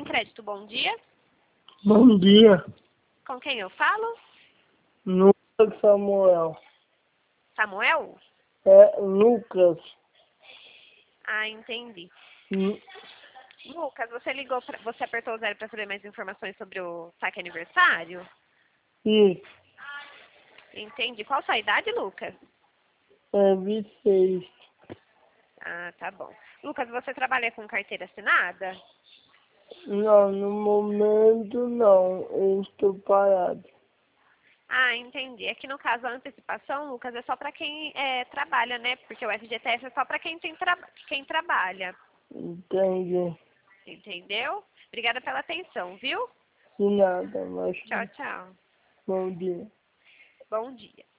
Sem Crédito, bom dia. Bom dia, Com quem eu falo? Lucas Samuel. Samuel? É Lucas. Ah, entendi. Hum, Lucas, você apertou o 0 para saber mais informações sobre o saque aniversário? Isso, Entendi. Qual sua idade, Lucas? é 26. Ah, tá bom. Lucas, você trabalha com carteira assinada? Não, no momento não, eu estou parado. Ah, entendi. É que no caso a antecipação, Lucas, é só para quem trabalha, né? Porque o FGTS é só para quem trabalha. Entendi. Entendeu? Obrigada pela atenção, viu? De nada, mas Tchau, tchau. bom dia. Bom dia.